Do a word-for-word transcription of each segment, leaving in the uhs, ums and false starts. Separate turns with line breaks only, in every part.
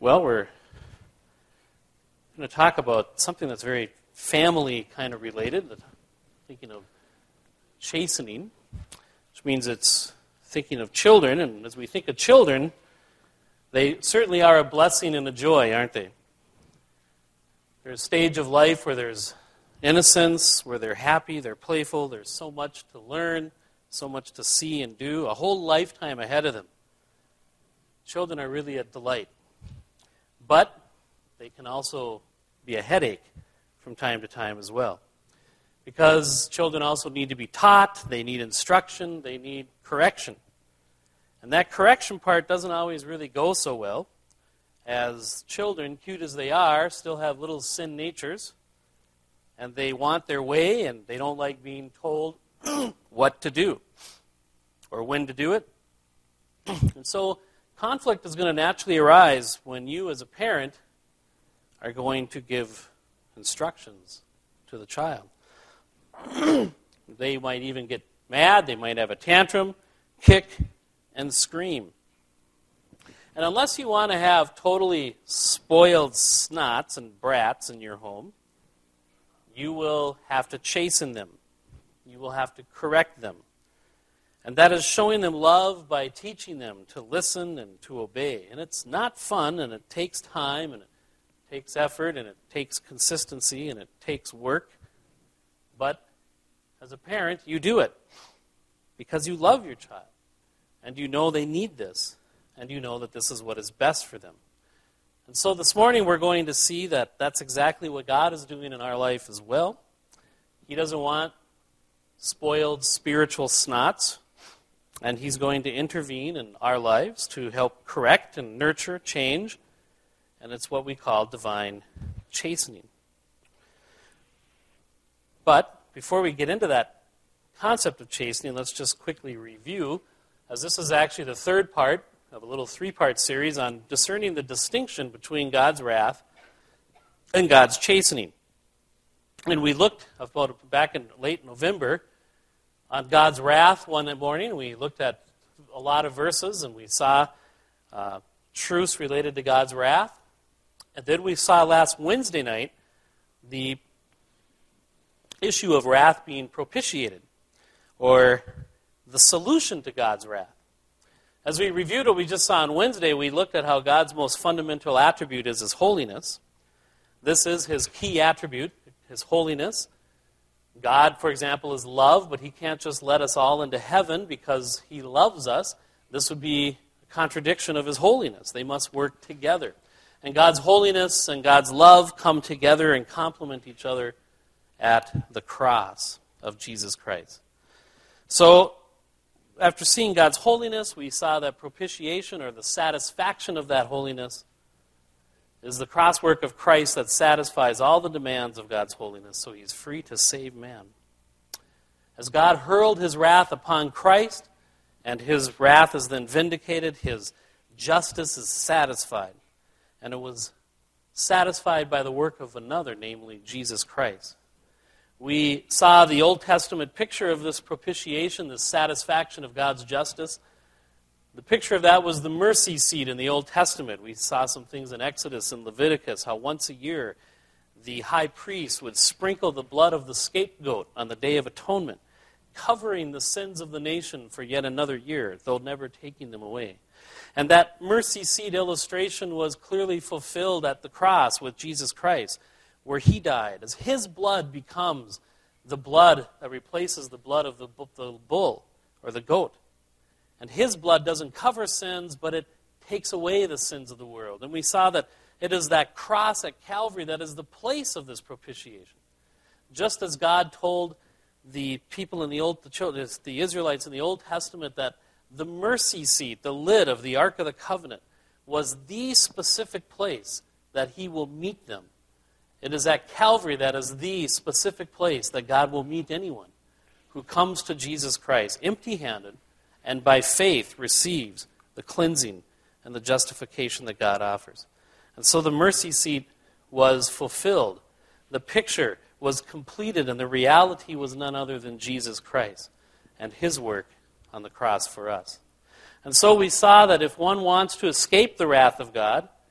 Well, we're going to talk about something that's very family kind of related. Thinking of chastening, which means it's thinking of children. And as we think of children, they certainly are a blessing and a joy, aren't they? There's a stage of life where there's innocence, where they're happy, they're playful, there's so much to learn, so much to see and do, a whole lifetime ahead of them. Children are really a delight. But they can also be a headache from time to time as well. Because children also need to be taught, they need instruction, they need correction. And that correction part doesn't always really go so well, as children, cute as they are, still have little sin natures, and they want their way, and they don't like being told what to do or when to do it. And so conflict is going to naturally arise when you as a parent are going to give instructions to the child. They might even get mad, they might have a tantrum, kick, and scream. And unless you want to have totally spoiled snots and brats in your home, you will have to chasten them. You will have to correct them. And that is showing them love by teaching them to listen and to obey. And it's not fun, and it takes time, and it takes effort, and it takes consistency, and it takes work. But as a parent, you do it because you love your child, and you know they need this, and you know that this is what is best for them. And so this morning we're going to see that that's exactly what God is doing in our life as well. He doesn't want spoiled spiritual snots, and He's going to intervene in our lives to help correct and nurture change, and it's what we call divine chastening. But before we get into that concept of chastening, let's just quickly review, as this is actually the third part of a little three-part series on discerning the distinction between God's wrath and God's chastening. And we looked about back in late November on God's wrath one morning. We looked at a lot of verses, and we saw uh, truths related to God's wrath. And then we saw last Wednesday night the issue of wrath being propitiated, or the solution to God's wrath. As we reviewed what we just saw on Wednesday, we looked at how God's most fundamental attribute is His holiness. This is His key attribute, His holiness. God, for example, is love, but He can't just let us all into heaven because He loves us. This would be a contradiction of His holiness. They must work together. And God's holiness and God's love come together and complement each other at the cross of Jesus Christ. So, after seeing God's holiness, we saw that propitiation, or the satisfaction of that holiness, is the cross work of Christ that satisfies all the demands of God's holiness, so He's free to save man. As God hurled His wrath upon Christ, and His wrath is then vindicated, His justice is satisfied. And it was satisfied by the work of another, namely Jesus Christ. We saw the Old Testament picture of this propitiation, this satisfaction of God's justice. The picture of that was the mercy seat in the Old Testament. We saw some things in Exodus and Leviticus, how once a year the high priest would sprinkle the blood of the scapegoat on the Day of Atonement, covering the sins of the nation for yet another year, though never taking them away. And that mercy seat illustration was clearly fulfilled at the cross with Jesus Christ, where He died, as His blood becomes the blood that replaces the blood of the, the bull or the goat. And His blood doesn't cover sins, but it takes away the sins of the world. And we saw that it is that cross at Calvary that is the place of this propitiation. Just as God told the people in the Old, the, children, the Israelites in the Old Testament that the mercy seat, the lid of the Ark of the Covenant, was the specific place that He will meet them. It is at Calvary that is the specific place that God will meet anyone who comes to Jesus Christ empty-handed and by faith receives the cleansing and the justification that God offers. And so the mercy seat was fulfilled. The picture was completed, and the reality was none other than Jesus Christ and His work on the cross for us. And so we saw that if one wants to escape the wrath of God,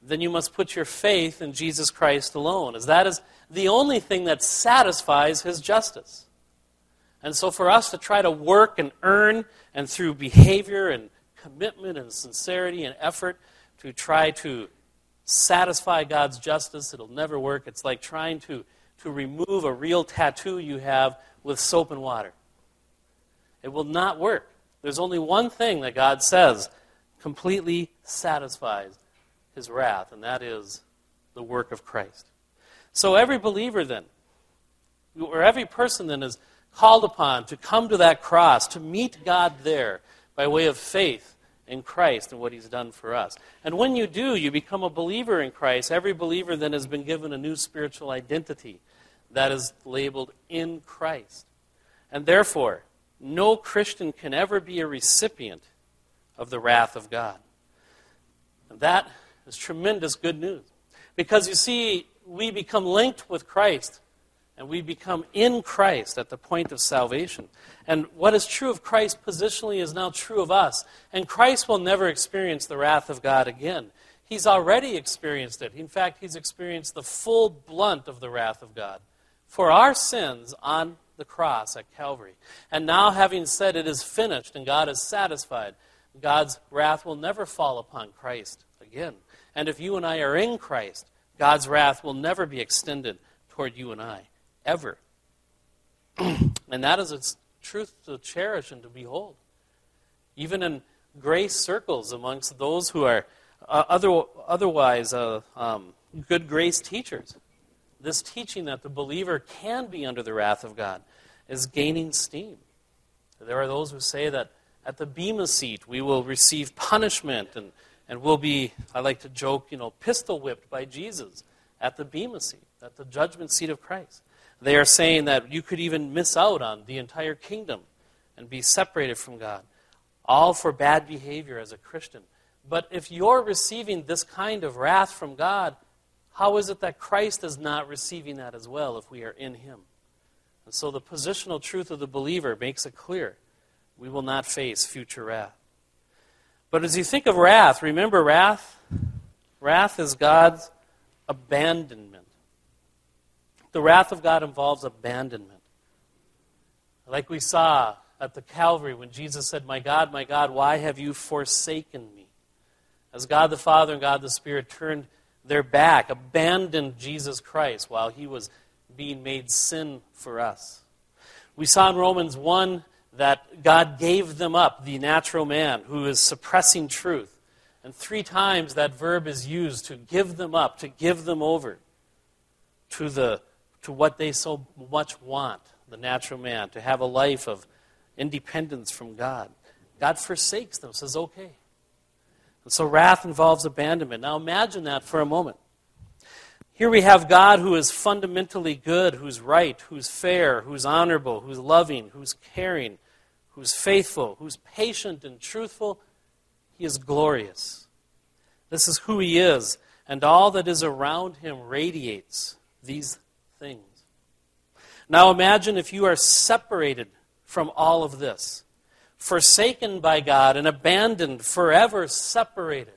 then you must put your faith in Jesus Christ alone, as that is the only thing that satisfies his justice. And so for us to try to work and earn, and through behavior and commitment and sincerity and effort to try to satisfy God's justice, it'll never work. It's like trying to, to remove a real tattoo you have with soap and water. It will not work. There's only one thing that God says completely satisfies his wrath, and that is the work of Christ. So every believer then, or every person then, is called upon to come to that cross, to meet God there by way of faith in Christ and what he's done for us. And when you do, you become a believer in Christ. Every believer then has been given a new spiritual identity that is labeled in Christ. And therefore, no Christian can ever be a recipient of the wrath of God. And that is tremendous good news. Because you see, we become linked with Christ, and we become in Christ at the point of salvation. And what is true of Christ positionally is now true of us. And Christ will never experience the wrath of God again. He's already experienced it. In fact, he's experienced the full blunt of the wrath of God for our sins on the cross at Calvary. And now, having said it is finished and God is satisfied, God's wrath will never fall upon Christ again. And if you and I are in Christ, God's wrath will never be extended toward you and I, ever. And that is its truth to cherish and to behold. Even in grace circles amongst those who are uh, other, otherwise uh, um, good grace teachers, this teaching that the believer can be under the wrath of God is gaining steam. There are those who say that at the Bema seat we will receive punishment and, and we'll be, I like to joke, you know, pistol whipped by Jesus at the Bema seat, at the judgment seat of Christ. They are saying that you could even miss out on the entire kingdom and be separated from God, all for bad behavior as a Christian. But if you're receiving this kind of wrath from God, how is it that Christ is not receiving that as well if we are in him? And so the positional truth of the believer makes it clear. We will not face future wrath. But as you think of wrath, remember wrath? Wrath is God's abandonment. The wrath of God involves abandonment. Like we saw at the Calvary when Jesus said, "My God, my God, why have you forsaken me?" As God the Father and God the Spirit turned their back, abandoned Jesus Christ while he was being made sin for us. We saw in Romans one that God gave them up, the natural man who is suppressing truth. And three times that verb is used, to give them up, to give them over to the to what they so much want, the natural man, to have a life of independence from God. God forsakes them, says, okay. And so wrath involves abandonment. Now imagine that for a moment. Here we have God who is fundamentally good, who's right, who's fair, who's honorable, who's loving, who's caring, who's faithful, who's patient and truthful. He is glorious. This is who he is, and all that is around him radiates these things. Now imagine if you are separated from all of this, forsaken by God and abandoned, forever separated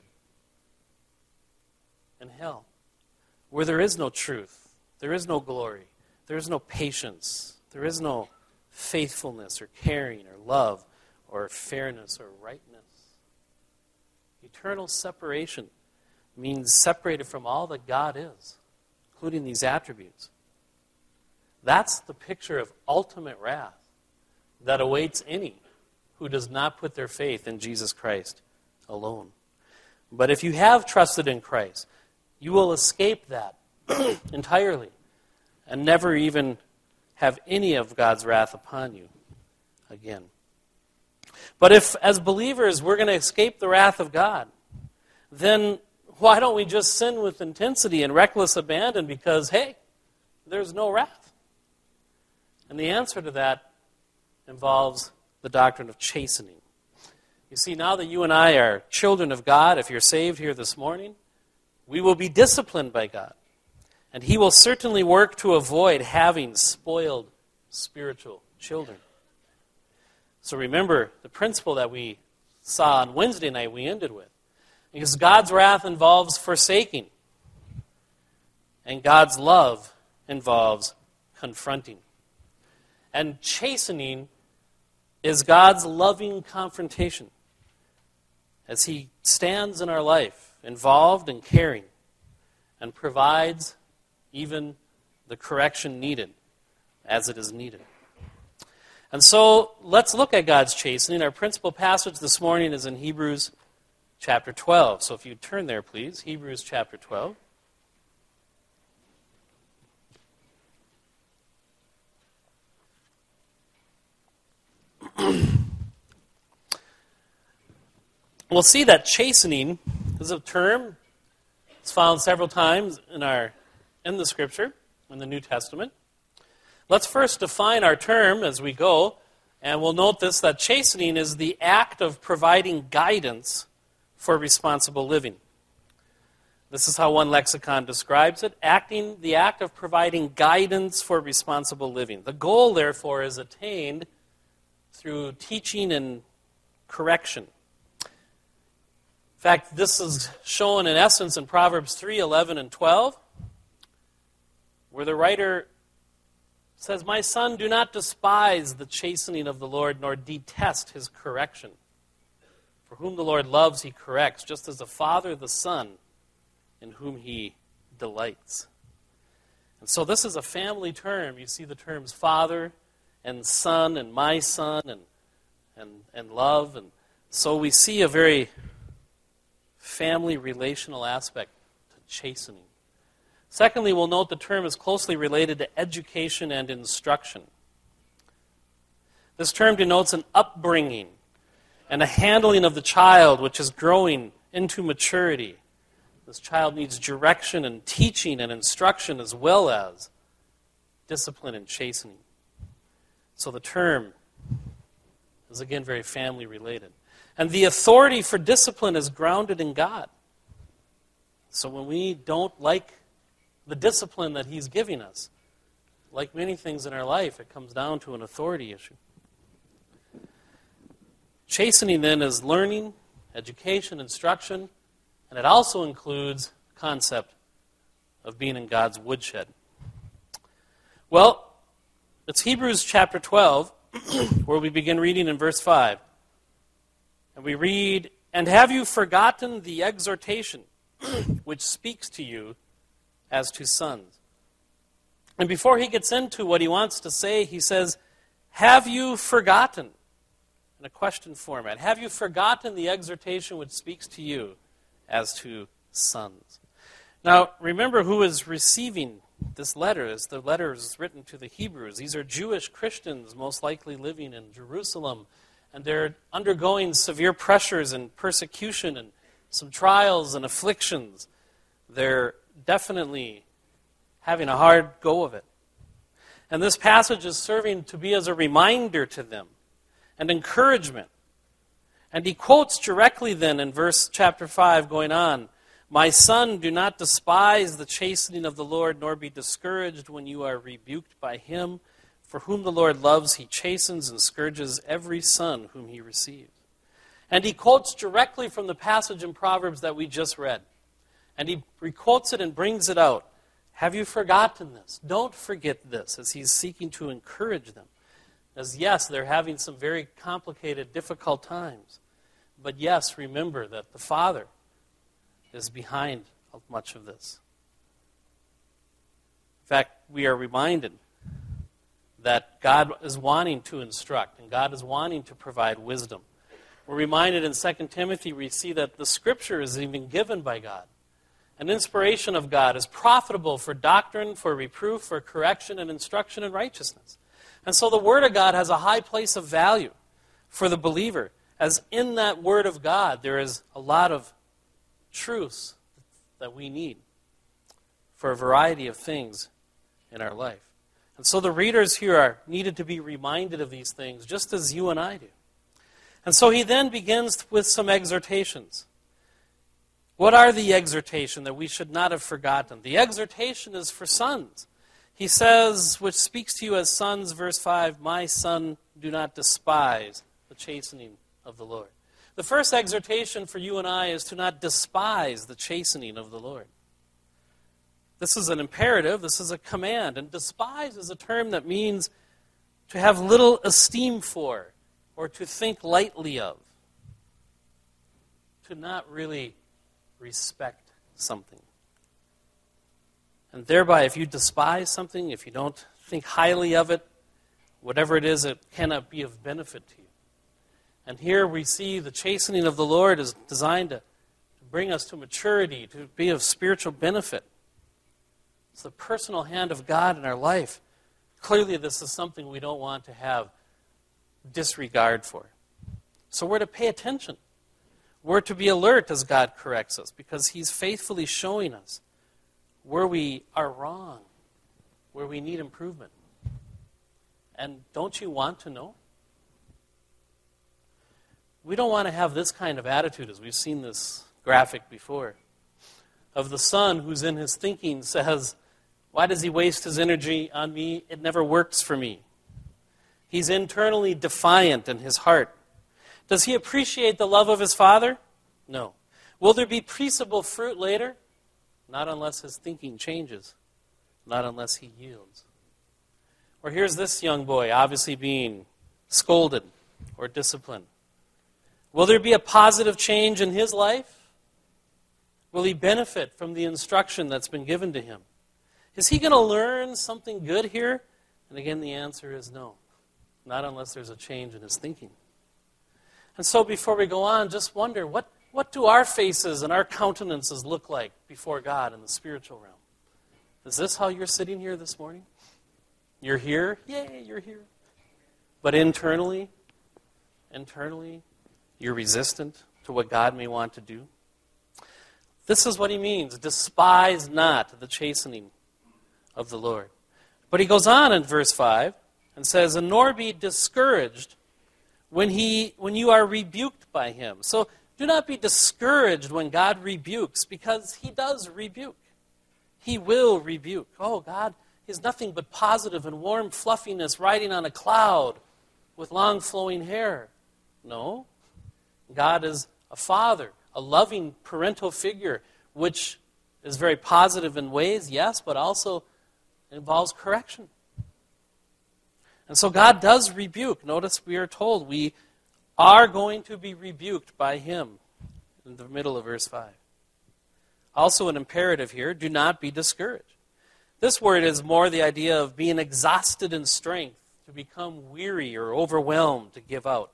in hell, where there is no truth, there is no glory, there is no patience, there is no faithfulness or caring or love or fairness or rightness. Eternal separation means separated from all that God is, including these attributes. That's the picture of ultimate wrath that awaits any who does not put their faith in Jesus Christ alone. But if you have trusted in Christ, you will escape that entirely and never even have any of God's wrath upon you again. But if, as believers, we're going to escape the wrath of God, then why don't we just sin with intensity and reckless abandon because, hey, there's no wrath? And the answer to that involves the doctrine of chastening. You see, now that you and I are children of God, if you're saved here this morning, we will be disciplined by God. And he will certainly work to avoid having spoiled spiritual children. So remember the principle that we saw on Wednesday night we ended with. Because God's wrath involves forsaking, and God's love involves confronting. And chastening is God's loving confrontation as He stands in our life, involved and caring, and provides even the correction needed as it is needed. And so let's look at God's chastening. Our principal passage this morning is in Hebrews chapter twelve. So if you turn there, please, Hebrews chapter twelve. We'll see that chastening is a term. It's found several times in our in the Scripture, in the New Testament. Let's first define our term as we go, and we'll note this, that chastening is the act of providing guidance for responsible living. This is how one lexicon describes it, acting the act of providing guidance for responsible living. The goal, therefore, is attained through teaching and correction. In fact, this is shown in essence in Proverbs three, eleven, and twelve, where the writer says, "My son, do not despise the chastening of the Lord, nor detest his correction. For whom the Lord loves, he corrects, just as a father the son in whom he delights." And so this is a family term. You see the terms father and son and my son and, and, and love. And so we see a very family relational aspect to chastening. Secondly, we'll note the term is closely related to education and instruction. This term denotes an upbringing and a handling of the child which is growing into maturity. This child needs direction and teaching and instruction as well as discipline and chastening. So the term is again very family related. And the authority for discipline is grounded in God. So when we don't like the discipline that He's giving us, like many things in our life, it comes down to an authority issue. Chastening then is learning, education, instruction, and it also includes the concept of being in God's woodshed. Well, it's Hebrews chapter twelve, where we begin reading in verse five. And we read, "And have you forgotten the exhortation which speaks to you as to sons?" And before he gets into what he wants to say, he says, "Have you forgotten?" In a question format. "Have you forgotten the exhortation which speaks to you as to sons?" Now, remember who is receiving this letter. As the letter is written to the Hebrews. These are Jewish Christians, most likely living in Jerusalem, and they're undergoing severe pressures and persecution and some trials and afflictions. They're definitely having a hard go of it. And this passage is serving to be as a reminder to them and encouragement. And he quotes directly then in verse chapter five going on, "My son, do not despise the chastening of the Lord, nor be discouraged when you are rebuked by him. For whom the Lord loves, he chastens and scourges every son whom he receives." And he quotes directly from the passage in Proverbs that we just read. And he requotes it and brings it out. Have you forgotten this? Don't forget this, as he's seeking to encourage them. As yes, they're having some very complicated, difficult times. But yes, remember that the Father is behind much of this. In fact, we are reminded that God is wanting to instruct, and God is wanting to provide wisdom. We're reminded in Second Timothy, we see that the Scripture is even given by God. An inspiration of God is profitable for doctrine, for reproof, for correction, and instruction in righteousness. And so the Word of God has a high place of value for the believer, as in that Word of God there is a lot of truths that we need for a variety of things in our life. And so the readers here are needed to be reminded of these things, just as you and I do. And so he then begins with some exhortations. What are the exhortation that we should not have forgotten? The exhortation is for sons. He says, which speaks to you as sons, verse five, "My son, do not despise the chastening of the Lord." The first exhortation for you and I is to not despise the chastening of the Lord. This is an imperative, this is a command, and despise is a term that means to have little esteem for or to think lightly of, to not really respect something. And thereby, if you despise something, if you don't think highly of it, whatever it is, it cannot be of benefit to you. And here we see the chastening of the Lord is designed to, to bring us to maturity, to be of spiritual benefit. It's the personal hand of God in our life. Clearly, this is something we don't want to have disregard for. So we're to pay attention. We're to be alert as God corrects us, because He's faithfully showing us where we are wrong, where we need improvement. And don't you want to know? We don't want to have this kind of attitude, as we've seen this graphic before, of the son who's in his thinking says, why does he waste his energy on me? It never works for me. He's internally defiant in his heart. Does he appreciate the love of his father? No. Will there be peaceable fruit later? Not unless his thinking changes. Not unless he yields. Or here's this young boy, obviously being scolded or disciplined. Will there be a positive change in his life? Will he benefit from the instruction that's been given to him? Is he going to learn something good here? And again, the answer is no. Not unless there's a change in his thinking. And so before we go on, just wonder, what, what do our faces and our countenances look like before God in the spiritual realm? Is this how you're sitting here this morning? You're here? Yay, you're here. But internally, internally, you're resistant to what God may want to do. This is what he means. Despise not the chastening of the Lord. But he goes on in verse five and says, and nor be discouraged when he when you are rebuked by him. So do not be discouraged when God rebukes, because he does rebuke. He will rebuke. Oh, God is nothing but positive and warm fluffiness riding on a cloud with long flowing hair. No. God is a father, a loving parental figure, which is very positive in ways, yes, but also involves correction. And so God does rebuke. Notice we are told we are going to be rebuked by him in the middle of verse five. Also an imperative here, do not be discouraged. This word is more the idea of being exhausted in strength, to become weary or overwhelmed, to give out.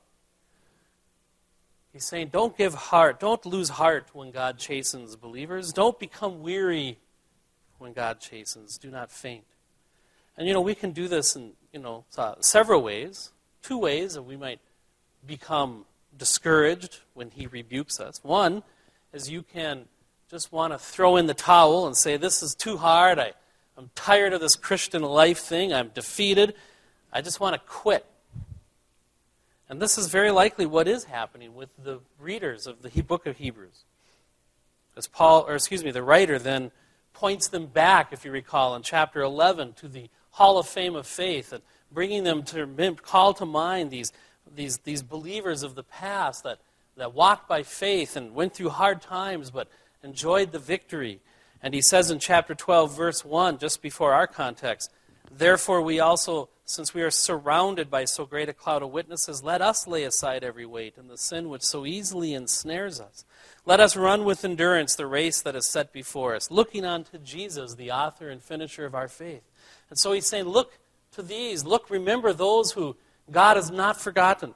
He's saying, don't give heart, don't lose heart when God chastens believers. Don't become weary when God chastens. Do not faint. And, you know, we can do this in, you know, several ways. Two ways that we might become discouraged when he rebukes us. One is you can just want to throw in the towel and say, this is too hard. I, I'm tired of this Christian life thing. I'm defeated. I just want to quit. And this is very likely what is happening with the readers of the book of Hebrews. As Paul, or excuse me, the writer then points them back, if you recall, in chapter eleven to the Hall of Fame of Faith, and bringing them to call to mind these, these, these believers of the past that, that walked by faith and went through hard times but enjoyed the victory. And he says in chapter twelve, verse one, just before our context, therefore we also, since we are surrounded by so great a cloud of witnesses, let us lay aside every weight and the sin which so easily ensnares us. Let us run with endurance the race that is set before us, looking unto Jesus, the author and finisher of our faith. And so he's saying, look to these. Look, remember those who God has not forgotten,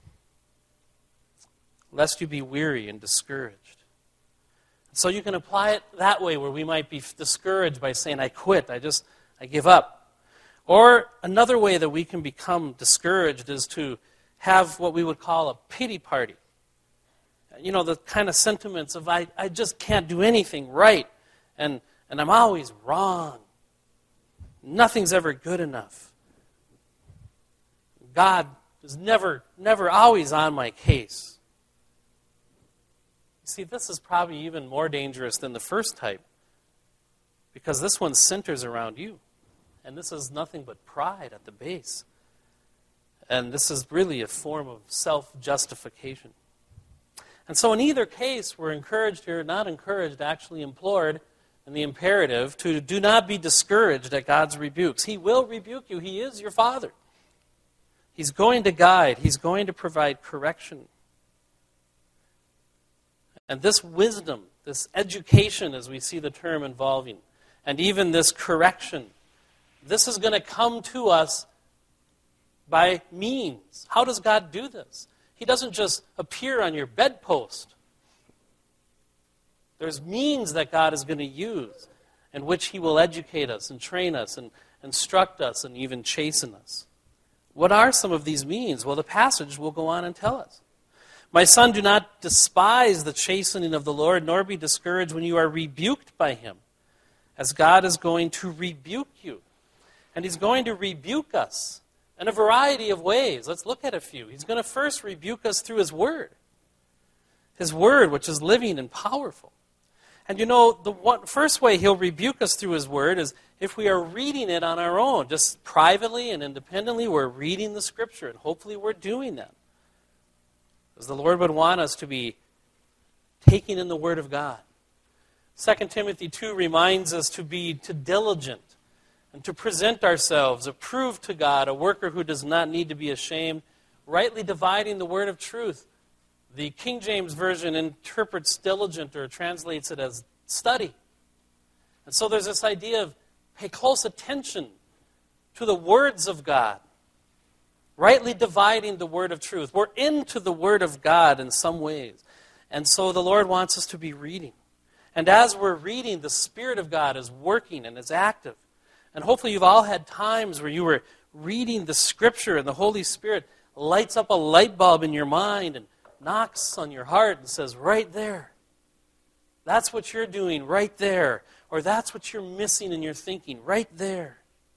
lest you be weary and discouraged. So you can apply it that way, where we might be discouraged by saying, I quit, I just, I give up. Or another way that we can become discouraged is to have what we would call a pity party. You know, the kind of sentiments of, I, I just can't do anything right, and, and I'm always wrong. Nothing's ever good enough. God is never, never always on my case. See, this is probably even more dangerous than the first type, because this one centers around you. And this is nothing but pride at the base. And this is really a form of self-justification. And so in either case, we're encouraged here, not encouraged, actually implored in the imperative to do not be discouraged at God's rebukes. He will rebuke you. He is your Father. He's going to guide. He's going to provide correction. And this wisdom, this education, as we see the term involving, and even this correction, this is going to come to us by means. How does God do this? He doesn't just appear on your bedpost. There's means that God is going to use in which He will educate us and train us and instruct us and even chasten us. What are some of these means? Well, the passage will go on and tell us. My son, do not despise the chastening of the Lord, nor be discouraged when you are rebuked by Him, as God is going to rebuke you. And He's going to rebuke us in a variety of ways. Let's look at a few. He's going to first rebuke us through His Word. His Word, which is living and powerful. And you know, the one, first way He'll rebuke us through His Word is if we are reading it on our own, just privately and independently, we're reading the Scripture, and hopefully we're doing that. Because the Lord would want us to be taking in the Word of God. Second Timothy two reminds us to be to diligent and to present ourselves approved to God, a worker who does not need to be ashamed, rightly dividing the word of truth. The King James Version interprets diligent or translates it as study. And so there's this idea of pay close attention to the words of God, rightly dividing the word of truth. We're into the word of God in some ways. And so the Lord wants us to be reading. And as we're reading, the Spirit of God is working and is active. And hopefully you've all had times where you were reading the Scripture and the Holy Spirit lights up a light bulb in your mind and knocks on your heart and says, right there. That's what you're doing right there. Or that's what you're missing in your thinking right there.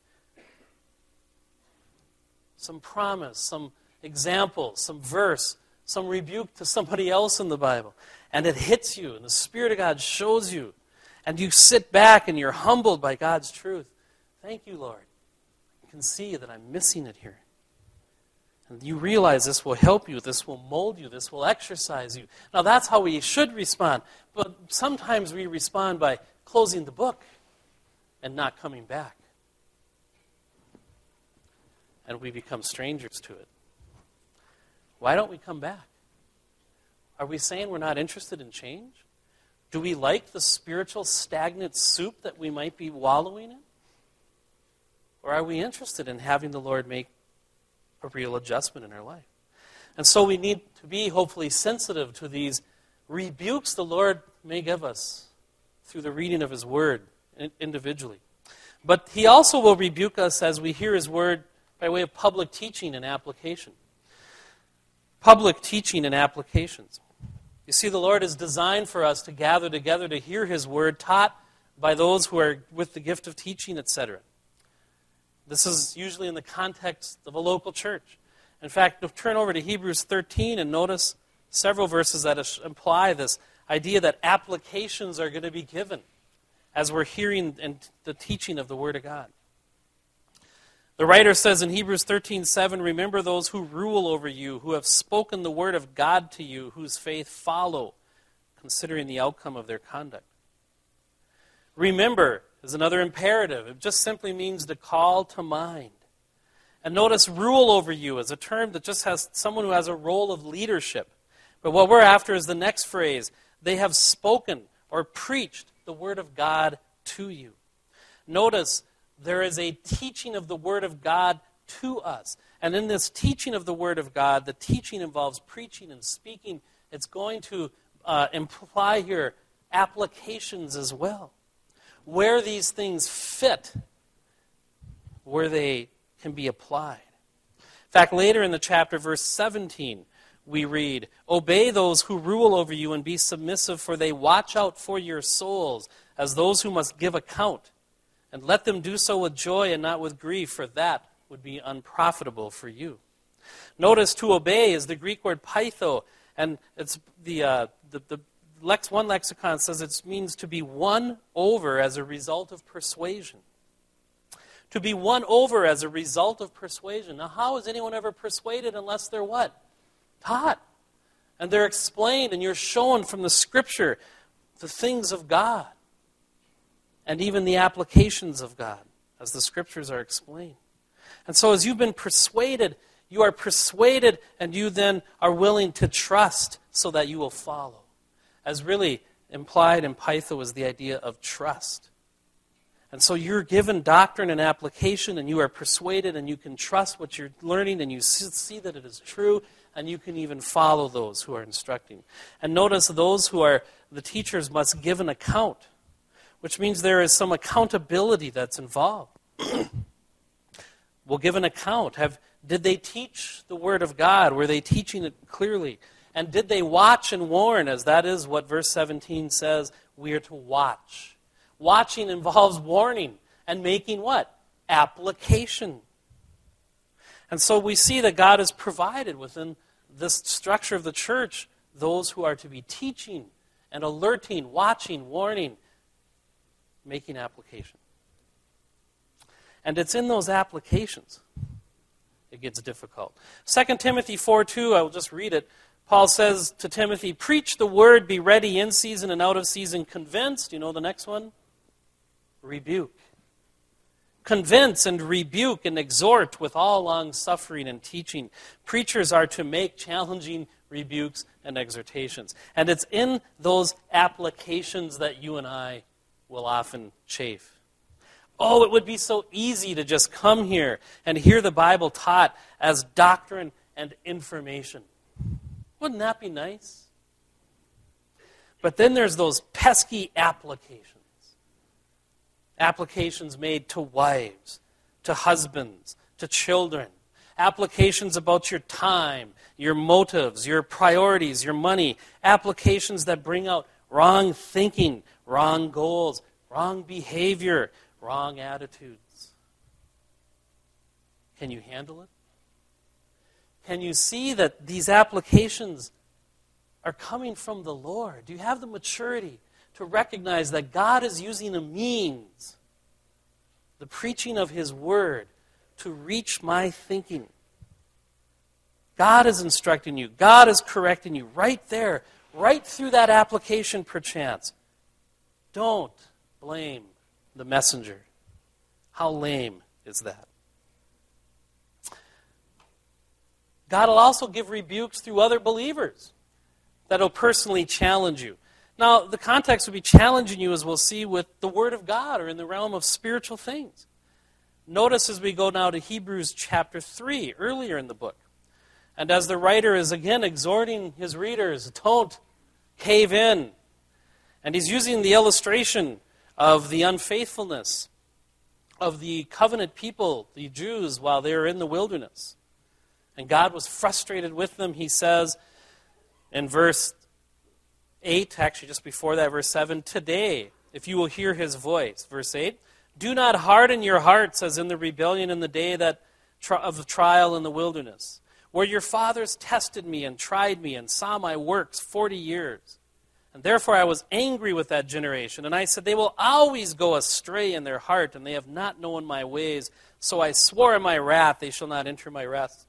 Some promise, some example, some verse, some rebuke to somebody else in the Bible. And it hits you, and the Spirit of God shows you. And you sit back and you're humbled by God's truth. Thank you, Lord. I can see that I'm missing it here. And you realize this will help you, this will mold you, this will exercise you. Now that's how we should respond. But sometimes we respond by closing the book and not coming back. And we become strangers to it. Why don't we come back? Are we saying we're not interested in change? Do we like the spiritual stagnant soup that we might be wallowing in? Or are we interested in having the Lord make a real adjustment in our life? And so we need to be hopefully sensitive to these rebukes the Lord may give us through the reading of His Word individually. But He also will rebuke us as we hear His Word by way of public teaching and application. Public teaching and applications. You see, the Lord is designed for us to gather together to hear His Word taught by those who are with the gift of teaching, et cetera. This is usually in the context of a local church. In fact, turn over to Hebrews thirteen and notice several verses that imply this idea that applications are going to be given as we're hearing and the teaching of the Word of God. The writer says in Hebrews thirteen seven, remember those who rule over you, who have spoken the Word of God to you, whose faith follow, considering the outcome of their conduct. Remember is another imperative. It just simply means to call to mind. And notice rule over you is a term that just has someone who has a role of leadership. But what we're after is the next phrase. They have spoken or preached the Word of God to you. Notice there is a teaching of the Word of God to us. And in this teaching of the Word of God, the teaching involves preaching and speaking. It's going to uh, imply here applications as well. Where these things fit, where they can be applied. In fact, later in the chapter, verse seventeen, we read, obey those who rule over you and be submissive, for they watch out for your souls as those who must give account. And let them do so with joy and not with grief, for that would be unprofitable for you. Notice to obey is the Greek word pytho, and it's the uh, the, the Lex, one lexicon says it means to be won over as a result of persuasion. To be won over as a result of persuasion. Now, how is anyone ever persuaded unless they're what? Taught. And they're explained and you're shown from the Scripture the things of God. And even the applications of God as the Scriptures are explained. And so as you've been persuaded, you are persuaded and you then are willing to trust so that you will follow. As really implied in Pytho is the idea of trust. And so you're given doctrine and application and you are persuaded and you can trust what you're learning and you see that it is true and you can even follow those who are instructing. And notice those who are the teachers must give an account, which means there is some accountability that's involved. We'll give an account. Have, did they teach the Word of God? Were they teaching it clearly? And did they watch and warn, as that is what verse seventeen says, we are to watch. Watching involves warning and making what? Application. And so we see that God has provided within this structure of the church those who are to be teaching and alerting, watching, warning, making application. And it's in those applications it gets difficult. Second Timothy four two, I will just read it. Paul says to Timothy, preach the word, be ready in season and out of season, convinced. You know the next one? Rebuke. Convince and rebuke and exhort with all long suffering and teaching. Preachers are to make challenging rebukes and exhortations. And it's in those applications that you and I will often chafe. Oh, it would be so easy to just come here and hear the Bible taught as doctrine and information. Wouldn't that be nice? But then there's those pesky applications. Applications made to wives, to husbands, to children. Applications about your time, your motives, your priorities, your money. Applications that bring out wrong thinking, wrong goals, wrong behavior, wrong attitudes. Can you handle it? Can you see that these applications are coming from the Lord? Do you have the maturity to recognize that God is using a means, the preaching of His Word, to reach my thinking? God is instructing you. God is correcting you right there, right through that application perchance. Don't blame the messenger. How lame is that? God will also give rebukes through other believers that will personally challenge you. Now, the context would be challenging you, as we'll see, with the Word of God or in the realm of spiritual things. Notice as we go now to Hebrews chapter three, earlier in the book. And as the writer is again exhorting his readers, don't cave in. And he's using the illustration of the unfaithfulness of the covenant people, the Jews, while they were in the wilderness. And God was frustrated with them, he says in verse eight, actually just before that, verse seven, today, if you will hear His voice, verse eight, do not harden your hearts as in the rebellion in the day that of the trial in the wilderness, where your fathers tested me and tried me and saw my works forty years. And therefore I was angry with that generation. And I said, they will always go astray in their heart, and they have not known my ways. So I swore in my wrath, they shall not enter my rest.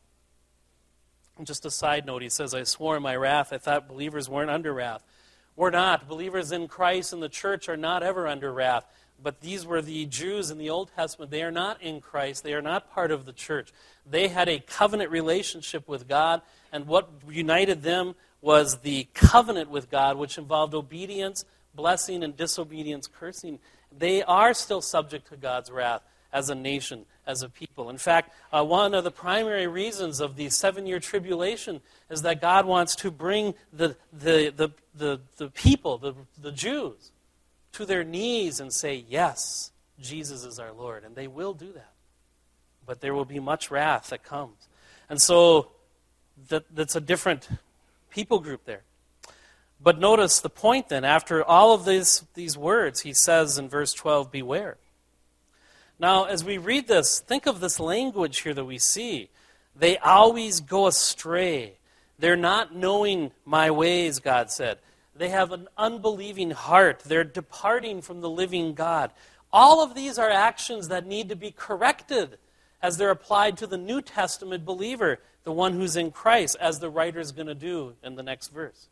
And just a side note, he says, I swore in my wrath. I thought believers weren't under wrath. We're not. Believers in Christ and the church are not ever under wrath. But these were the Jews in the Old Testament. They are not in Christ. They are not part of the church. They had a covenant relationship with God, and what united them was the covenant with God, which involved obedience, blessing, and disobedience, cursing. They are still subject to God's wrath as a nation, as a people. In fact, uh, one of the primary reasons of the seven-year tribulation is that God wants to bring the the the the, the people, the, the Jews, to their knees and say, yes, Jesus is our Lord. And they will do that. But there will be much wrath that comes. And so that, that's a different people group there. But notice the point then. After all of these, these words, he says in verse twelve, beware. Now, as we read this, think of this language here that we see. They always go astray. They're not knowing my ways, God said. They have an unbelieving heart. They're departing from the living God. All of these are actions that need to be corrected as they're applied to the New Testament believer. the one who's in Christ, as the writer is going to do in the next verse.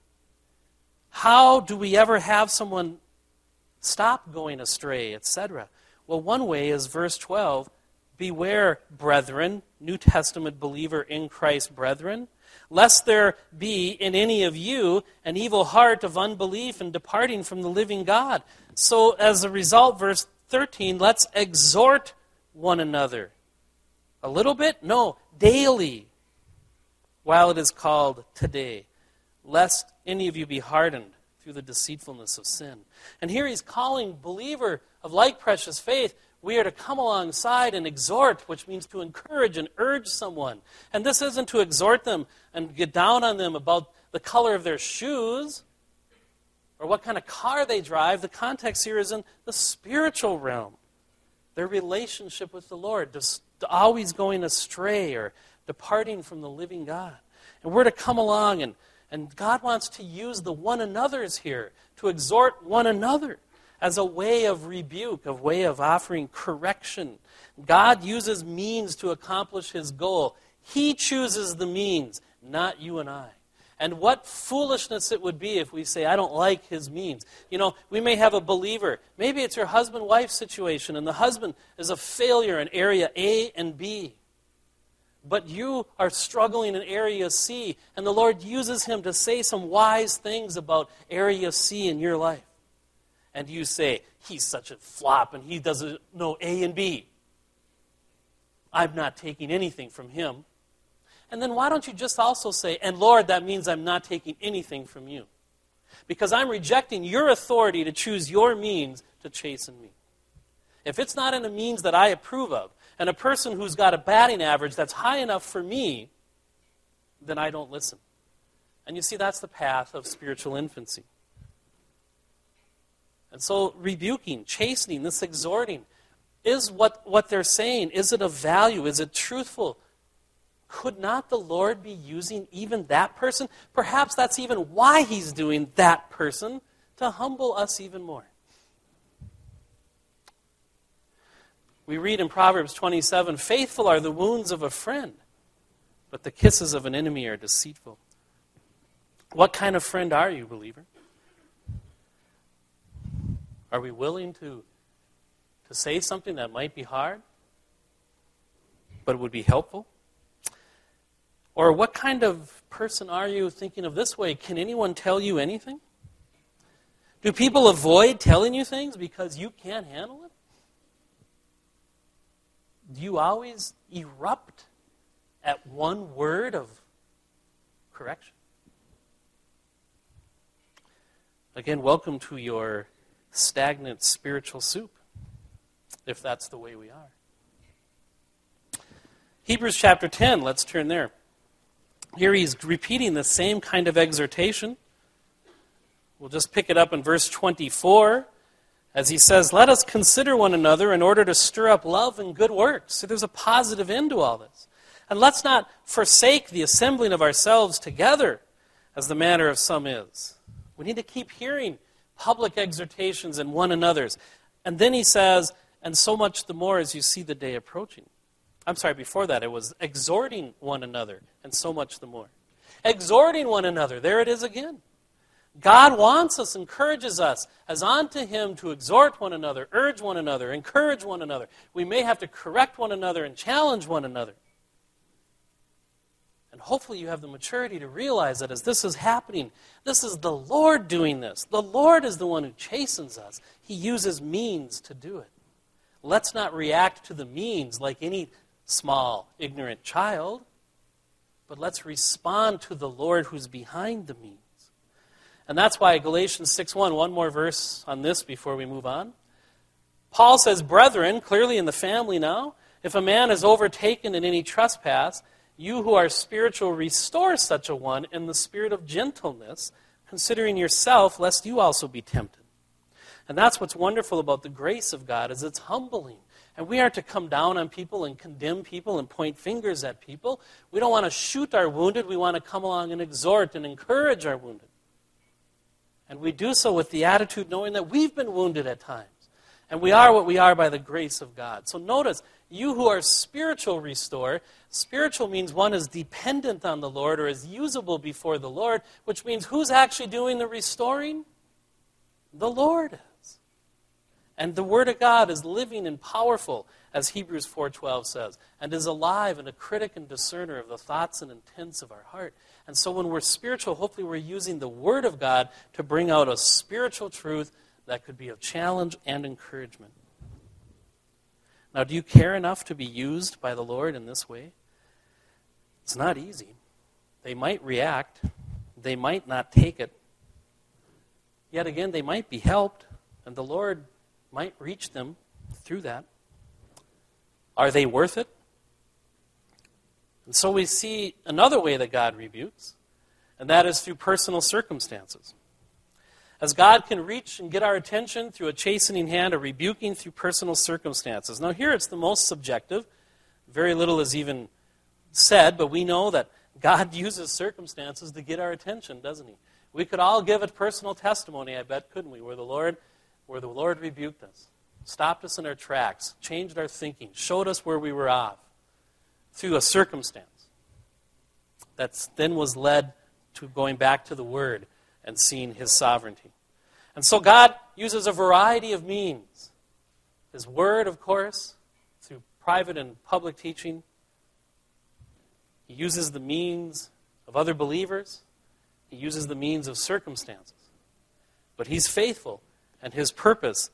How do we ever have someone stop going astray, et cetera? Well, one way is verse twelve, beware, brethren, New Testament believer in Christ, brethren, lest there be in any of you an evil heart of unbelief and departing from the living God. So as a result, verse thirteen, let's exhort one another. A little bit? No, daily, while it is called today, lest any of you be hardened through the deceitfulness of sin. And here he's calling believer of like precious faith, we are to come alongside and exhort, which means to encourage and urge someone. And this isn't to exhort them and get down on them about the color of their shoes or what kind of car they drive. The context here is in the spiritual realm. Their relationship with the Lord, just always going astray or departing from the living God. And we're to come along, and, and God wants to use the one another's here to exhort one another as a way of rebuke, a way of offering correction. God uses means to accomplish his goal. He chooses the means, not you and I. And what foolishness it would be if we say, I don't like his means. You know, we may have a believer. Maybe it's your husband-wife situation, and the husband is a failure in area A and B. But you are struggling in area C, and the Lord uses him to say some wise things about area C in your life. And you say, he's such a flop, and he doesn't know A and B. I'm not taking anything from him. And then why don't you just also say, and Lord, that means I'm not taking anything from you. Because I'm rejecting your authority to choose your means to chasten me. If it's not in a means that I approve of, and a person who's got a batting average that's high enough for me, then I don't listen. And you see, that's the path of spiritual infancy. And so rebuking, chastening, this exhorting, is what, what they're saying, is it of value? Is it truthful? Could not the Lord be using even that person? Perhaps that's even why he's doing that person, to humble us even more. We read in Proverbs twenty-seven, faithful are the wounds of a friend, but the kisses of an enemy are deceitful. What kind of friend are you, believer? Are we willing to, to say something that might be hard, but would be helpful? Or what kind of person are you, thinking of this way? Can anyone tell you anything? Do people avoid telling you things because you can't handle it? Do you always erupt at one word of correction? Again, welcome to your stagnant spiritual soup, if that's the way we are. Hebrews chapter ten, let's turn there. Here he's repeating the same kind of exhortation. We'll just pick it up in verse twenty-four, as he says, let us consider one another in order to stir up love and good works. So there's a positive end to all this. And let's not forsake the assembling of ourselves together, as the manner of some is. We need to keep hearing public exhortations in one another's. And then he says, and so much the more as you see the day approaching. I'm sorry, before that it was exhorting one another, and so much the more. Exhorting one another, there it is again. God wants us, encourages us, as unto him to exhort one another, urge one another, encourage one another. We may have to correct one another and challenge one another. And hopefully you have the maturity to realize that as this is happening, this is the Lord doing this. The Lord is the one who chastens us. He uses means to do it. Let's not react to the means like any small, ignorant child, but let's respond to the Lord who's behind the means. And that's why Galatians six one, one more verse on this before we move on. Paul says, brethren, clearly in the family now, if a man is overtaken in any trespass, you who are spiritual restore such a one in the spirit of gentleness, considering yourself, lest you also be tempted. And that's what's wonderful about the grace of God, is it's humbling. And we aren't to come down on people and condemn people and point fingers at people. We don't want to shoot our wounded. We want to come along and exhort and encourage our wounded. And we do so with the attitude knowing that we've been wounded at times. And we are what we are by the grace of God. So notice, You who are spiritual, restore. Spiritual means one is dependent on the Lord or is usable before the Lord, which means who's actually doing the restoring? The Lord is. And the Word of God is living and powerful, as Hebrews four twelve says, and is alive and a critic and discerner of the thoughts and intents of our heart. And so when we're spiritual, hopefully we're using the Word of God to bring out a spiritual truth that could be of challenge and encouragement. Now, do you care enough to be used by the Lord in this way? It's not easy. They might react. They might not take it. Yet again, they might be helped, and the Lord might reach them through that. Are they worth it? And so we see another way that God rebukes, and that is through personal circumstances. As God can reach and get our attention through a chastening hand, or rebuking through personal circumstances. Now here it's the most subjective. Very little is even said, but we know that God uses circumstances to get our attention, doesn't he? We could all give a personal testimony, I bet, couldn't we, where the Lord, where the Lord rebuked us, stopped us in our tracks, changed our thinking, showed us where we were off through a circumstance that then was led to going back to the Word and seeing His sovereignty. And so God uses a variety of means. His Word, of course, through private and public teaching. He uses the means of other believers. He uses the means of circumstances. But He's faithful, and His purpose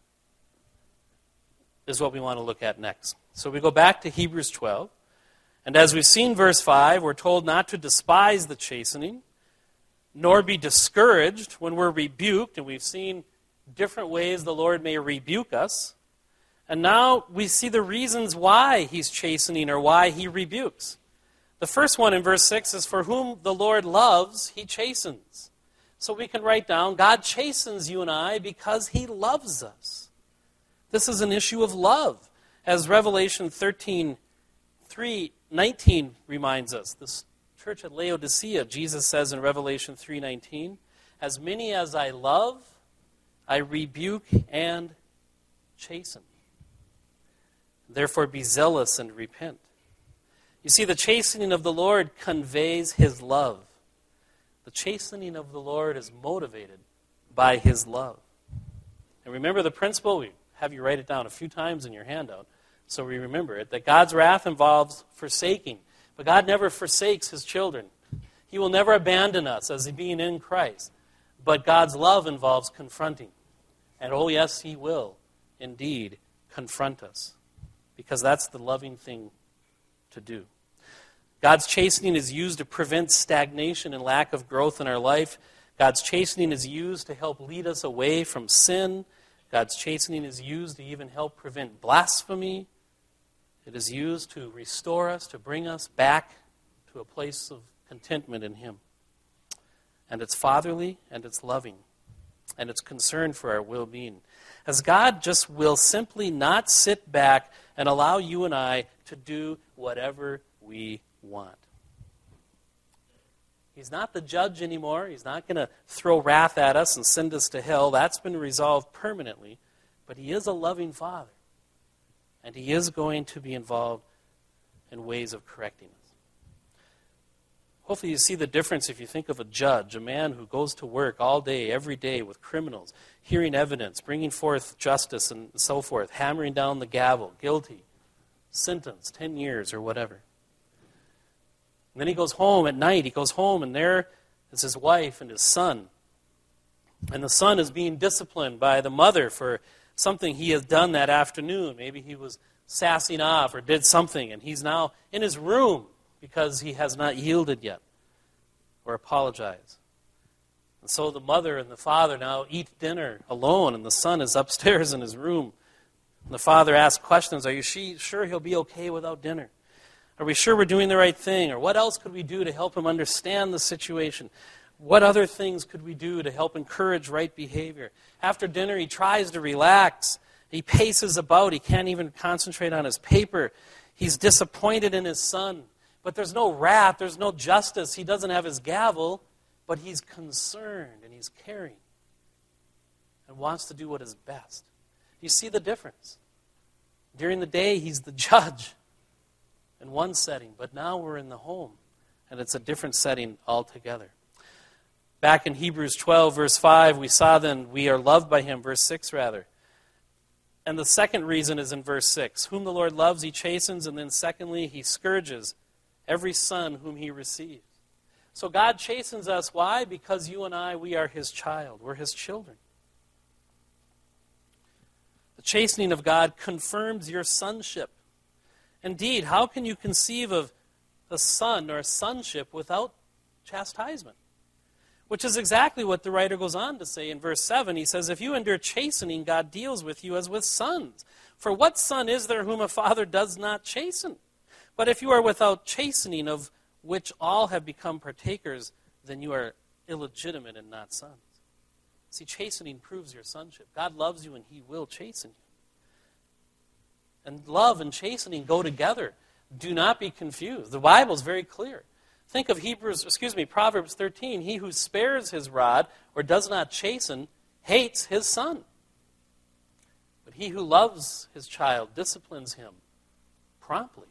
is what we want to look at next. So we go back to Hebrews twelve. And as we've seen verse five, we're told not to despise the chastening, nor be discouraged when we're rebuked. And we've seen different ways the Lord may rebuke us. And now we see the reasons why He's chastening or why He rebukes. The first one in verse six is, for whom the Lord loves, He chastens. So we can write down, God chastens you and I because He loves us. This is an issue of love. As Revelation thirteen, three, nineteen reminds us, this church at Laodicea, Jesus says in Revelation three nineteen, as many as I love, I rebuke and chasten. Therefore be zealous and repent. You see, the chastening of the Lord conveys His love. The chastening of the Lord is motivated by His love. And remember the principle, we have you write it down a few times in your handout so we remember it, that God's wrath involves forsaking. But God never forsakes His children. He will never abandon us as being in Christ. But God's love involves confronting. And oh yes, He will indeed confront us, because that's the loving thing to do. God's chastening is used to prevent stagnation and lack of growth in our life. God's chastening is used to help lead us away from sin. God's chastening is used to even help prevent blasphemy. It is used to restore us, to bring us back to a place of contentment in Him. And it's fatherly and it's loving. And it's concerned for our well-being. As God just will simply not sit back and allow you and I to do whatever we want. He's not the judge anymore. He's not going to throw wrath at us and send us to hell. That's been resolved permanently. But He is a loving Father. And He is going to be involved in ways of correcting us. Hopefully you see the difference if you think of a judge, a man who goes to work all day, every day with criminals, hearing evidence, bringing forth justice and so forth, hammering down the gavel, guilty, sentence, ten years or whatever. And then he goes home at night. He goes home, and there is his wife and his son. And the son is being disciplined by the mother for something he has done that afternoon. Maybe he was sassing off or did something, and he's now in his room because he has not yielded yet or apologized. And so the mother and the father now eat dinner alone, and the son is upstairs in his room. And the father asks questions. Are you sure he'll be okay without dinner? Are we sure we're doing the right thing? Or what else could we do to help him understand the situation? What other things could we do to help encourage right behavior? After dinner, he tries to relax. He paces about. He can't even concentrate on his paper. He's disappointed in his son. But there's no wrath. There's no justice. He doesn't have his gavel. But he's concerned and he's caring and wants to do what is best. You see the difference? During the day, he's the judge in one setting, but now we're in the home, and it's a different setting altogether. Back in Hebrews twelve, verse five, we saw then we are loved by him, verse six rather. And the second reason is in verse six. Whom the Lord loves, he chastens, and then secondly, he scourges every son whom he receives. So God chastens us. Why? Because you and I, we are his child. We're his children. The chastening of God confirms your sonship. Indeed, how can you conceive of a son or a sonship without chastisement? Which is exactly what the writer goes on to say in verse seven. He says, if you endure chastening, God deals with you as with sons. For what son is there whom a father does not chasten? But if you are without chastening, of which all have become partakers, then you are illegitimate and not sons. See, chastening proves your sonship. God loves you and he will chasten you. And love and chastening go together. Do not be confused. The Bible is very clear. Think of Hebrews, excuse me, Proverbs thirteen. He who spares his rod or does not chasten hates his son. But he who loves his child disciplines him promptly.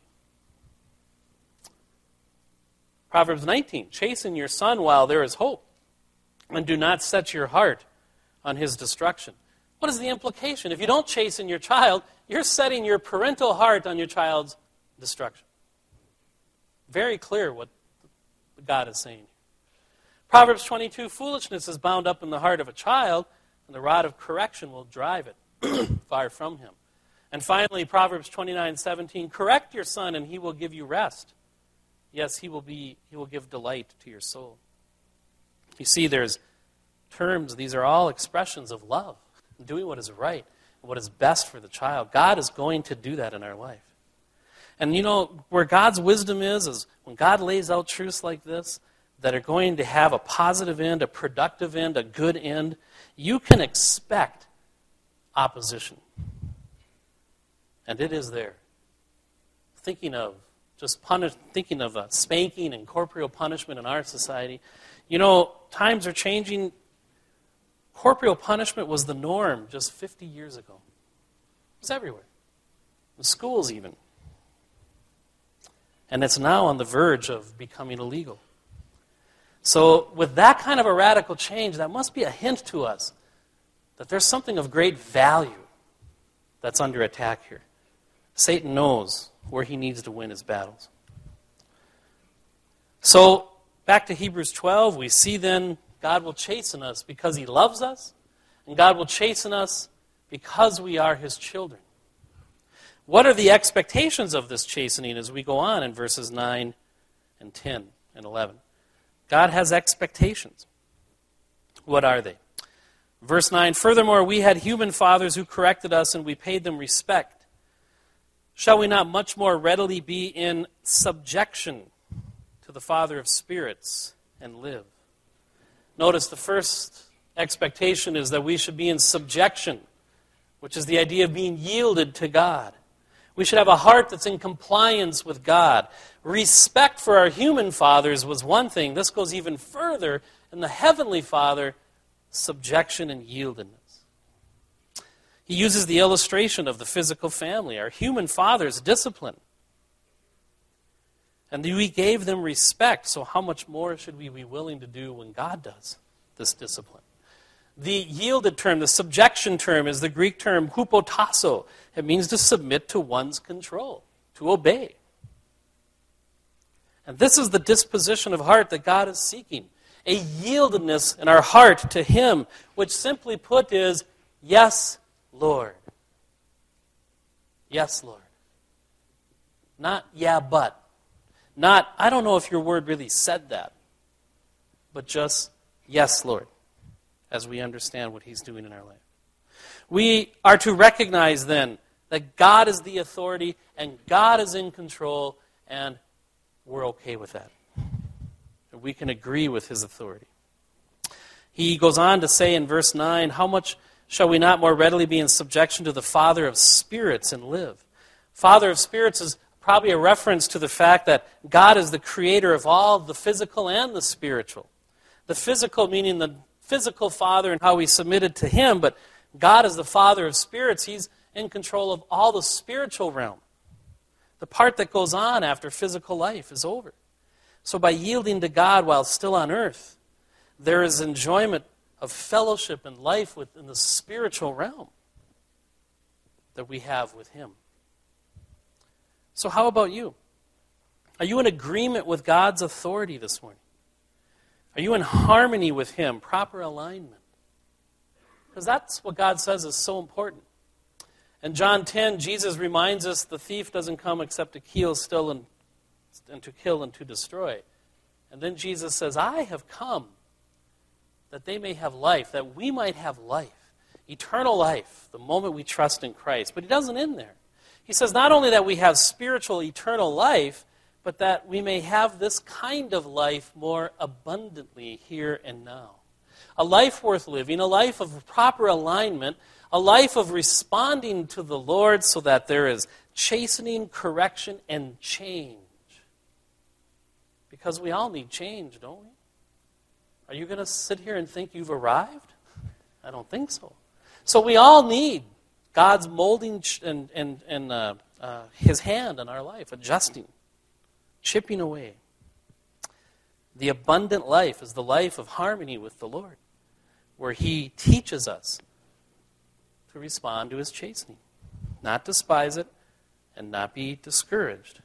Proverbs nineteen. Chasten your son while there is hope, and do not set your heart on his destruction. What is the implication? If you don't chasten your child, you're setting your parental heart on your child's destruction. Very clear what God is saying. Proverbs twenty-two, foolishness is bound up in the heart of a child, and the rod of correction will drive it far from him. And finally, Proverbs twenty-nine, seventeen, correct your son, and he will give you rest. Yes, he will be. He will give delight to your soul. You see, there's terms. These are all expressions of love, doing what is right, and what is best for the child. God is going to do that in our life. And you know, where God's wisdom is, is when God lays out truths like this that are going to have a positive end, a productive end, a good end, you can expect opposition. And it is there. Thinking of just punish, thinking of uh, spanking and corporeal punishment in our society. You know, times are changing. Corporeal punishment was the norm just fifty years ago. It was everywhere. In schools even. And it's now on the verge of becoming illegal. So with that kind of a radical change, that must be a hint to us that there's something of great value that's under attack here. Satan knows where he needs to win his battles. So back to Hebrews twelve, we see then God will chasten us because he loves us, and God will chasten us because we are his children. What are the expectations of this chastening as we go on in verses nine and ten and eleven? God has expectations. What are they? Verse nine, furthermore, we had human fathers who corrected us, and we paid them respect. Shall we not much more readily be in subjection to the Father of spirits and live? Notice the first expectation is that we should be in subjection, which is the idea of being yielded to God. We should have a heart that's in compliance with God. Respect for our human fathers was one thing. This goes even further. In the Heavenly Father, subjection and yieldedness. He uses the illustration of the physical family. Our human fathers discipline. And we gave them respect, so how much more should we be willing to do when God does this discipline? The yielded term, the subjection term, is the Greek term hupotasso. It means to submit to one's control, to obey. And this is the disposition of heart that God is seeking. A yieldedness in our heart to him, which simply put is, yes, Lord. Yes, Lord. Not, yeah, but. Not, I don't know if your word really said that. But just, yes, Lord, as we understand what he's doing in our life. We are to recognize then that God is the authority and God is in control, and we're okay with that. And we can agree with his authority. He goes on to say in verse nine, how much shall we not more readily be in subjection to the Father of spirits and live? Father of spirits is probably a reference to the fact that God is the creator of all the physical and the spiritual. The physical meaning the physical Father and how we submitted to him, but God is the Father of spirits. He's in control of all the spiritual realm, the part that goes on after physical life is over. So by yielding to God while still on earth, there is enjoyment of fellowship and life within the spiritual realm that we have with Him. So how about you? Are you in agreement with God's authority this morning? Are you in harmony with Him, proper alignment? Because that's what God says is so important. In John ten, Jesus reminds us the thief doesn't come except to kill, steal, and, and to kill and to destroy. And then Jesus says, I have come that they may have life, that we might have life, eternal life, the moment we trust in Christ. But He doesn't end there. He says not only that we have spiritual eternal life, but that we may have this kind of life more abundantly here and now. A life worth living, a life of proper alignment, a life of responding to the Lord so that there is chastening, correction, and change. Because we all need change, don't we? Are you going to sit here and think you've arrived? I don't think so. So we all need God's molding and, and, and uh, uh, His hand in our life, adjusting, chipping away. The abundant life is the life of harmony with the Lord, where He teaches us to respond to His chastening, not despise it and not be discouraged,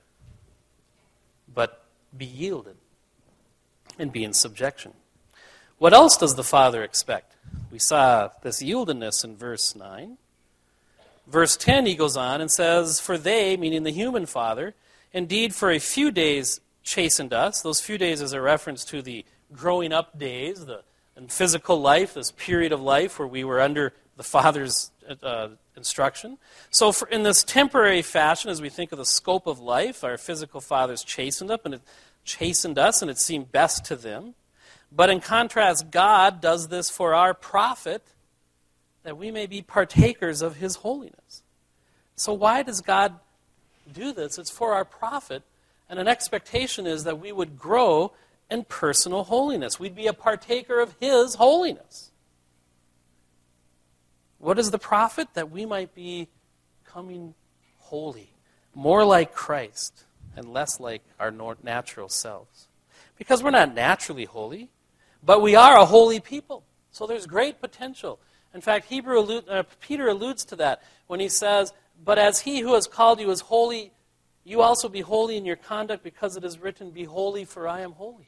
but be yielded and be in subjection. What else does the Father expect? We saw this yieldedness in verse nine. Verse ten, he goes on and says, for they, meaning the human father, indeed for a few days chastened us. Those few days is a reference to the growing up days, the in physical life, this period of life where we were under the Father's uh, instruction. So for, in this temporary fashion, as we think of the scope of life, our physical fathers chastened up and it chastened us, and it seemed best to them. But in contrast, God does this for our profit, that we may be partakers of His holiness. So why does God do this? It's for our profit, and an expectation is that we would grow in personal holiness. We'd be a partaker of His holiness. What is the profit? That we might be becoming holy, more like Christ and less like our natural selves. Because we're not naturally holy, but we are a holy people. So there's great potential. In fact, Hebrew allude, uh, Peter alludes to that when he says, but as He who has called you is holy, you also be holy in your conduct, because it is written, be holy, for I am holy.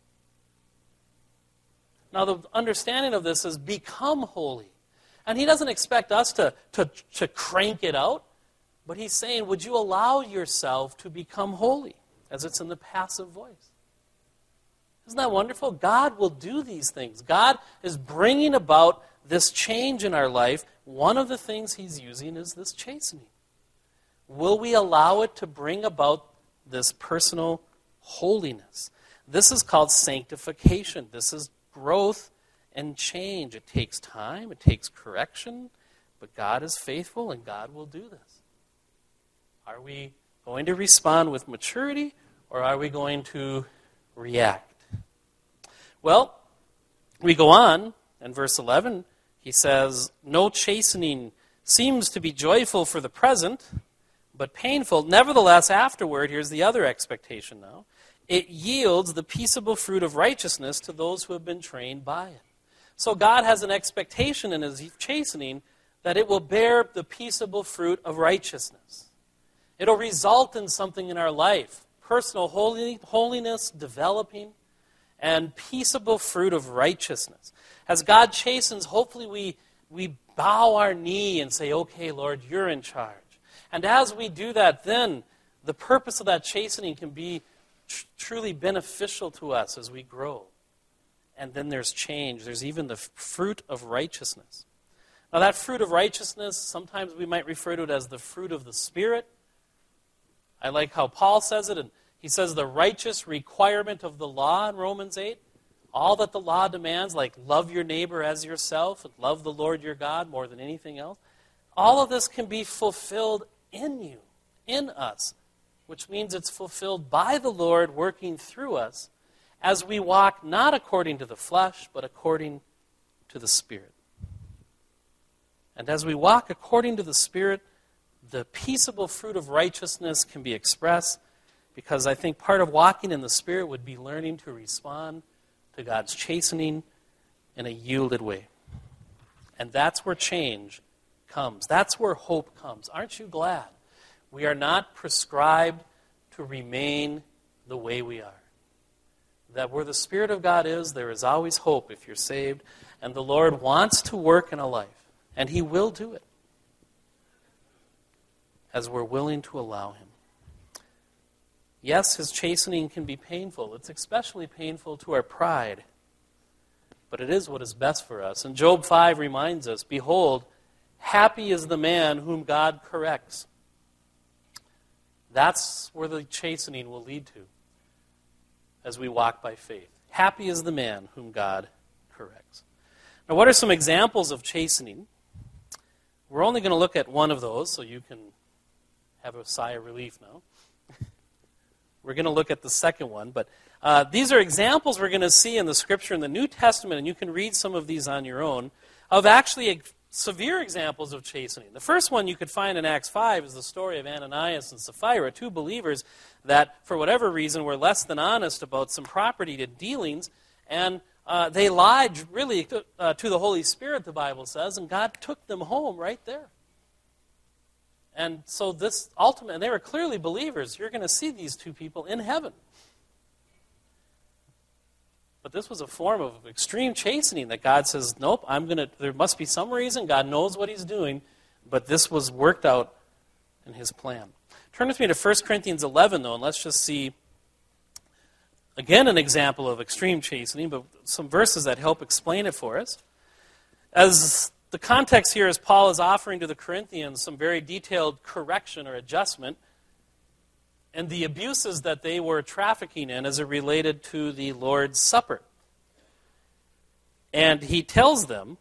Now, the understanding of this is become holy. And He doesn't expect us to, to, to crank it out, but He's saying, would you allow yourself to become holy, as it's in the passive voice? Isn't that wonderful? God will do these things. God is bringing about this change in our life. One of the things He's using is this chastening. Will we allow it to bring about this personal holiness? This is called sanctification. This is growth and change. It takes time. It takes correction. But God is faithful, and God will do this. Are we going to respond with maturity, or are we going to react? Well, we go on, in verse eleven, he says, no chastening seems to be joyful for the present, but painful. Nevertheless, afterward, here's the other expectation now, it yields the peaceable fruit of righteousness to those who have been trained by it. So God has an expectation in His chastening that it will bear the peaceable fruit of righteousness. It'll result in something in our life, personal holy, holiness developing, and peaceable fruit of righteousness. As God chastens, hopefully we, we bow our knee and say, okay, Lord, you're in charge. And as we do that, then the purpose of that chastening can be tr- truly beneficial to us as we grow. And then there's change. There's even the fruit of righteousness. Now that fruit of righteousness, sometimes we might refer to it as the fruit of the Spirit. I like how Paul says it, and he says the righteous requirement of the law in Romans eight, all that the law demands, like love your neighbor as yourself and love the Lord your God more than anything else, all of this can be fulfilled in you, in us, which means it's fulfilled by the Lord working through us as we walk not according to the flesh, but according to the Spirit. And as we walk according to the Spirit, the peaceable fruit of righteousness can be expressed, because I think part of walking in the Spirit would be learning to respond to God's chastening in a yielded way. And that's where change comes. That's where hope comes. Aren't you glad? We are not prescribed to remain the way we are. That where the Spirit of God is, there is always hope if you're saved. And the Lord wants to work in a life. And He will do it, as we're willing to allow Him. Yes, His chastening can be painful. It's especially painful to our pride. But it is what is best for us. And Job five reminds us, behold, happy is the man whom God corrects. That's where the chastening will lead to as we walk by faith. Happy is the man whom God corrects. Now, what are some examples of chastening? We're only going to look at one of those, so you can have a sigh of relief now. We're going to look at the second one, but uh, these are examples we're going to see in the Scripture in the New Testament, and you can read some of these on your own, of actually a, severe examples of chastening. The first one you could find in Acts five is the story of Ananias and Sapphira, two believers that, for whatever reason, were less than honest about some property dealings, and uh, they lied really to, uh, to the Holy Spirit, the Bible says, and God took them home right there. And so this ultimate, and they were clearly believers. You're going to see these two people in heaven. But this was a form of extreme chastening that God says, nope, I'm going to, there must be some reason. God knows what He's doing, but this was worked out in His plan. Turn with me to First Corinthians eleven, though, and let's just see, again, an example of extreme chastening, but some verses that help explain it for us. As the context here is Paul is offering to the Corinthians some very detailed correction or adjustment and the abuses that they were trafficking in as it related to the Lord's Supper. And he tells them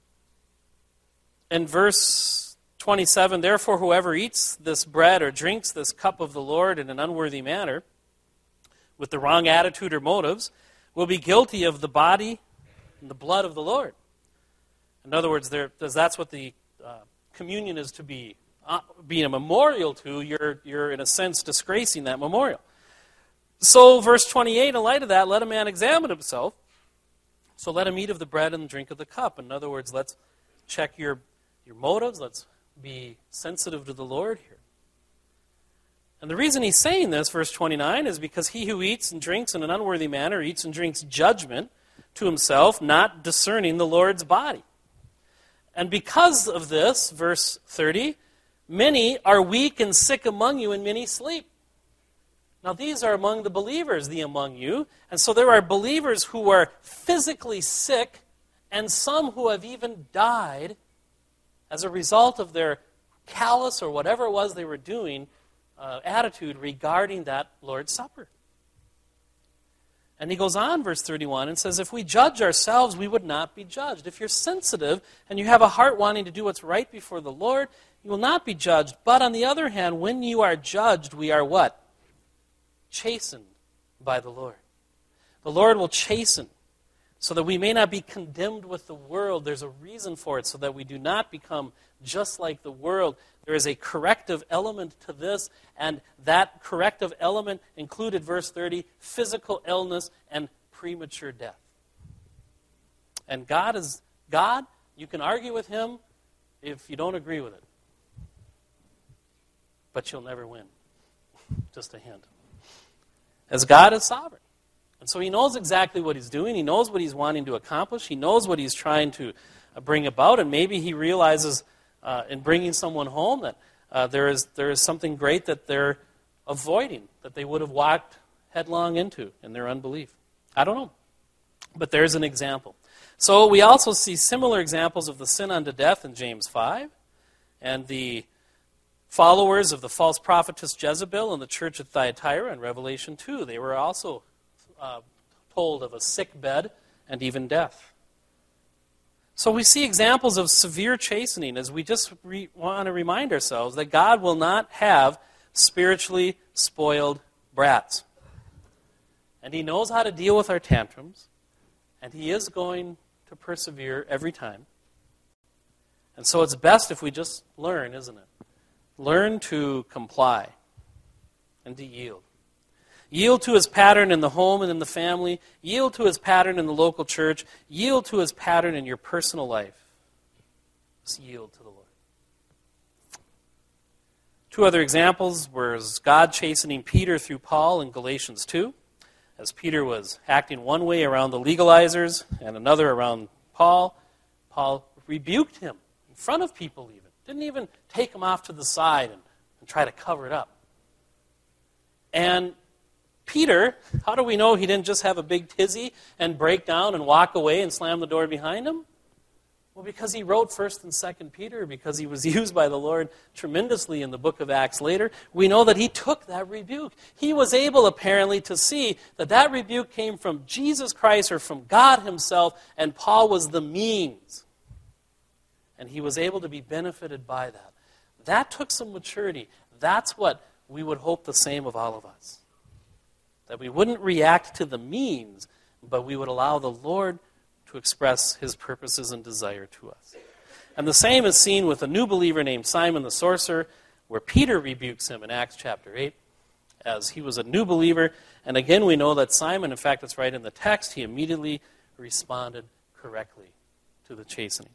in verse twenty-seven, therefore whoever eats this bread or drinks this cup of the Lord in an unworthy manner, with the wrong attitude or motives, will be guilty of the body and the blood of the Lord. In other words, there, that's what the uh, communion is to be. Uh, being a memorial to, you're, you're in a sense disgracing that memorial. So verse twenty-eight, in light of that, let a man examine himself. So let him eat of the bread and drink of the cup. In other words, let's check your, your motives. Let's be sensitive to the Lord here. And the reason he's saying this, verse twenty-nine, is because he who eats and drinks in an unworthy manner eats and drinks judgment to himself, not discerning the Lord's body. And because of this, verse thirty, many are weak and sick among you, and many sleep. Now these are among the believers, the among you. And so there are believers who are physically sick, and some who have even died as a result of their callous or whatever it was they were doing, uh, attitude regarding that Lord's Supper. And he goes on, verse thirty-one, and says, if we judge ourselves, we would not be judged. If you're sensitive and you have a heart wanting to do what's right before the Lord, you will not be judged. But on the other hand, when you are judged, we are what? Chastened by the Lord. The Lord will chasten so that we may not be condemned with the world. There's a reason for it, so that we do not become just like the world. There is a corrective element to this, and that corrective element included, verse thirty, physical illness and premature death. And God is God. You can argue with Him if you don't agree with it. But you'll never win. Just a hint. As God is sovereign. And so He knows exactly what He's doing. He knows what He's wanting to accomplish. He knows what He's trying to bring about. And maybe He realizes uh, in bringing someone home that uh, there is there is something great that they're avoiding, that they would have walked headlong into in their unbelief. I don't know. But there's an example. So we also see similar examples of the sin unto death in James five. And the followers of the false prophetess Jezebel in the church at Thyatira in Revelation two. They were also uh, told of a sick bed and even death. So we see examples of severe chastening as we just re- want to remind ourselves that God will not have spiritually spoiled brats. And He knows how to deal with our tantrums, and He is going to persevere every time. And so it's best if we just learn, isn't it? learn to comply and to yield. Yield to his pattern in the home and in the family. Yield to his pattern in the local church. Yield to his pattern in your personal life. Just yield to the Lord. Two other examples were God chastening Peter through Paul in Galatians two, as Peter was acting one way around the legalizers and another around Paul. Paul rebuked him in front of people even. Didn't even take him off to the side and, and try to cover it up. And Peter, how do we know he didn't just have a big tizzy and break down and walk away and slam the door behind him? Well, because he wrote First and Second Peter, because he was used by the Lord tremendously in the book of Acts later, we know that he took that rebuke. He was able, apparently, to see that that rebuke came from Jesus Christ or from God himself, and Paul was the means. And he was able to be benefited by that. That took some maturity. That's what we would hope the same of all of us. That we wouldn't react to the means, but we would allow the Lord to express his purposes and desire to us. And the same is seen with a new believer named Simon the sorcerer, where Peter rebukes him in Acts chapter eight, as he was a new believer. And again, we know that Simon, in fact, it's right in the text, he immediately responded correctly to the chastening.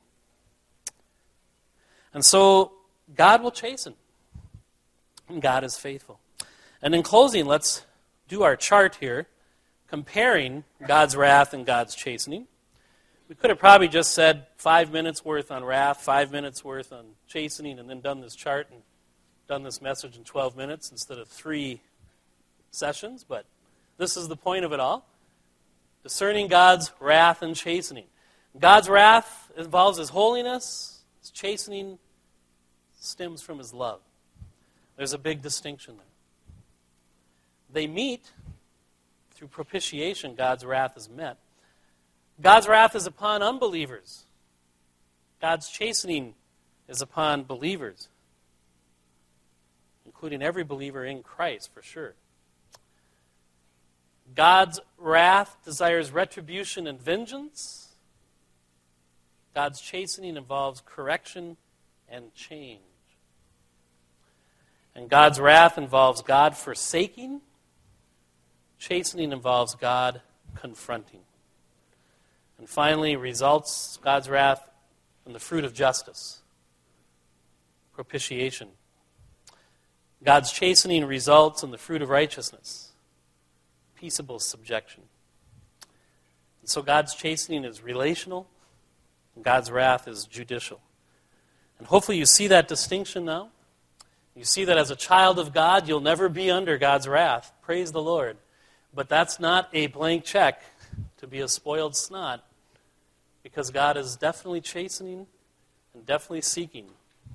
And so, God will chasten. And God is faithful. And in closing, let's do our chart here, comparing God's wrath and God's chastening. We could have probably just said five minutes worth on wrath, five minutes worth on chastening, and then done this chart and done this message in twelve minutes instead of three sessions. But this is the point of it all. Discerning God's wrath and chastening. God's wrath involves his holiness. His chastening stems from his love. There's a big distinction there. They meet through propitiation. God's wrath is met. God's wrath is upon unbelievers. God's chastening is upon believers, including every believer in Christ, for sure. God's wrath desires retribution and vengeance. God's chastening involves correction and change. And God's wrath involves God forsaking. Chastening involves God confronting. And finally, results God's wrath in the fruit of justice, propitiation. God's chastening results in the fruit of righteousness, peaceable subjection. And so God's chastening is relational, and God's wrath is judicial. And hopefully you see that distinction now. You see that as a child of God, you'll never be under God's wrath. Praise the Lord. But that's not a blank check to be a spoiled snot, because God is definitely chastening and definitely seeking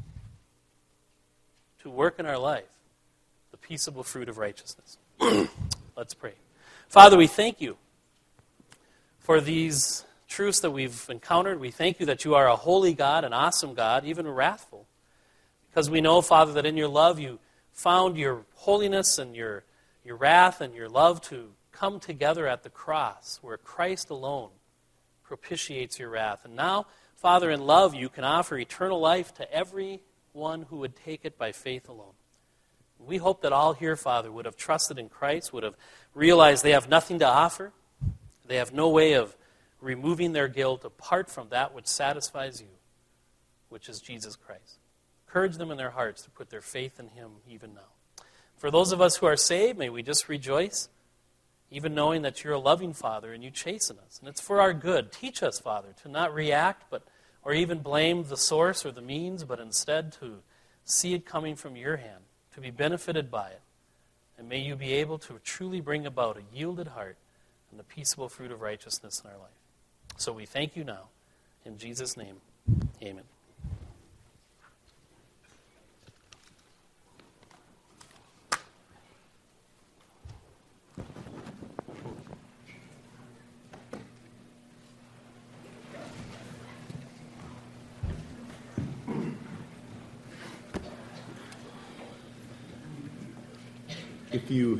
to work in our life the peaceable fruit of righteousness. Let's pray. Father, we thank you for these truths that we've encountered. We thank you that you are a holy God, an awesome God, even wrathful. Because we know, Father, that in your love you found your holiness and your, your wrath and your love to come together at the cross, where Christ alone propitiates your wrath. And now, Father, in love, you can offer eternal life to everyone who would take it by faith alone. We hope that all here, Father, would have trusted in Christ, would have realized they have nothing to offer. They have no way of removing their guilt apart from that which satisfies you, which is Jesus Christ. Encourage them in their hearts to put their faith in him even now. For those of us who are saved, may we just rejoice, even knowing that you're a loving Father and you chasten us. And it's for our good. Teach us, Father, to not react but or even blame the source or the means, but instead to see it coming from your hand, to be benefited by it. And may you be able to truly bring about a yielded heart and the peaceable fruit of righteousness in our life. So we thank you now. In Jesus' name, amen.
If you,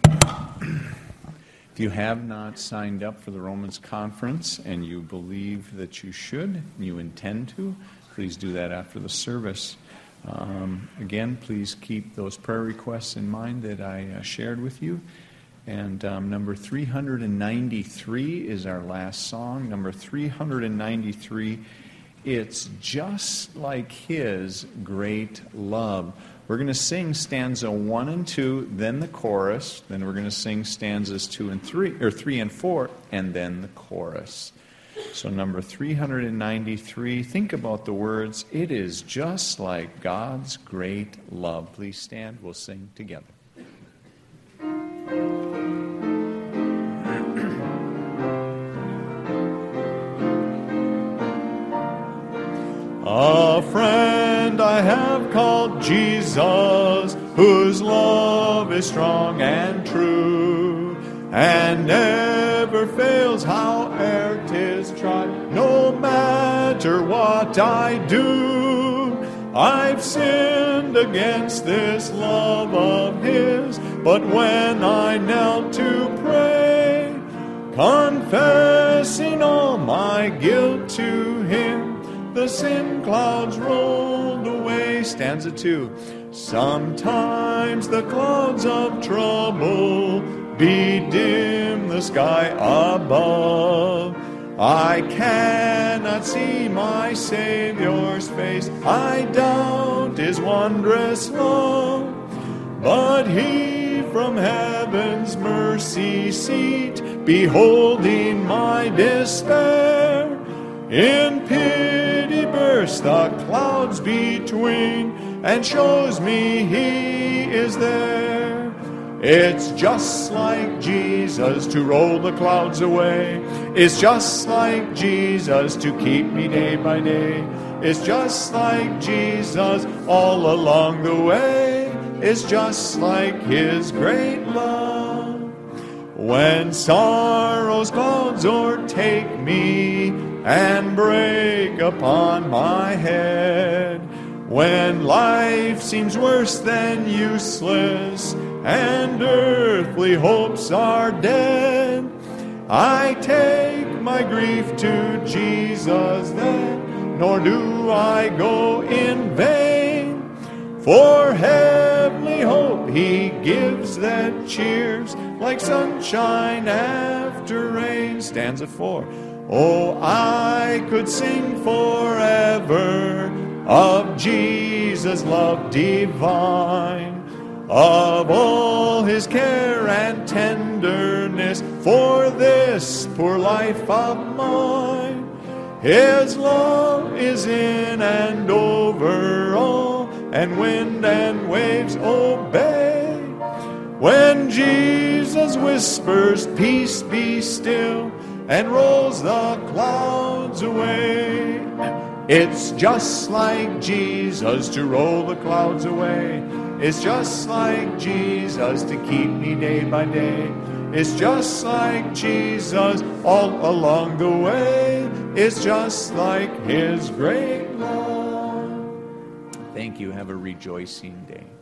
if you have not signed up for the Romans Conference and you believe that you should, and you intend to, please do that after the service. Um, again, please keep those prayer requests in mind that I uh, shared with you. And um, number three hundred ninety-three is our last song. Number three hundred ninety-three, It's Just Like His Great Love. We're going to sing stanza one and two, then the chorus. Then we're going to sing stanzas two and three, or three and four, and then the chorus. So number three hundred ninety-three, think about the words, it is just like God's great love. Please stand, we'll sing together. A friend I have called Jesus, whose love is strong and true, and never fails howe'er 'tis tried, no matter what I do. I've sinned against this love of His, but when I knelt to pray, confessing all my guilt to Him, the sin clouds rolled away. Stanza two. Sometimes the clouds of trouble bedim the sky above. I cannot see my Savior's face. I doubt His wondrous love. But He from heaven's mercy seat, beholding my despair, in pity bursts the clouds between, and shows me He is there. It's just like Jesus to roll the clouds away. It's just like Jesus to keep me day by day. It's just like Jesus all along the way. It's just like His great love. When sorrow's clouds o'ertake me and break upon my head, when life seems worse than useless and earthly hopes are dead, I take my grief to Jesus then, nor do I go in vain. For heavenly hope He gives that cheers like sunshine after rain. Stanza four. Oh, I could sing forever of Jesus' love divine, of all His care and tenderness for this poor life of mine. His love is in and over all, and wind and waves obey. When Jesus whispers, peace be still, and rolls the clouds away. It's just like Jesus to roll the clouds away. It's just like Jesus to keep me day by day. It's just like Jesus all along the way. It's just like His great love. Thank you. Have a rejoicing day.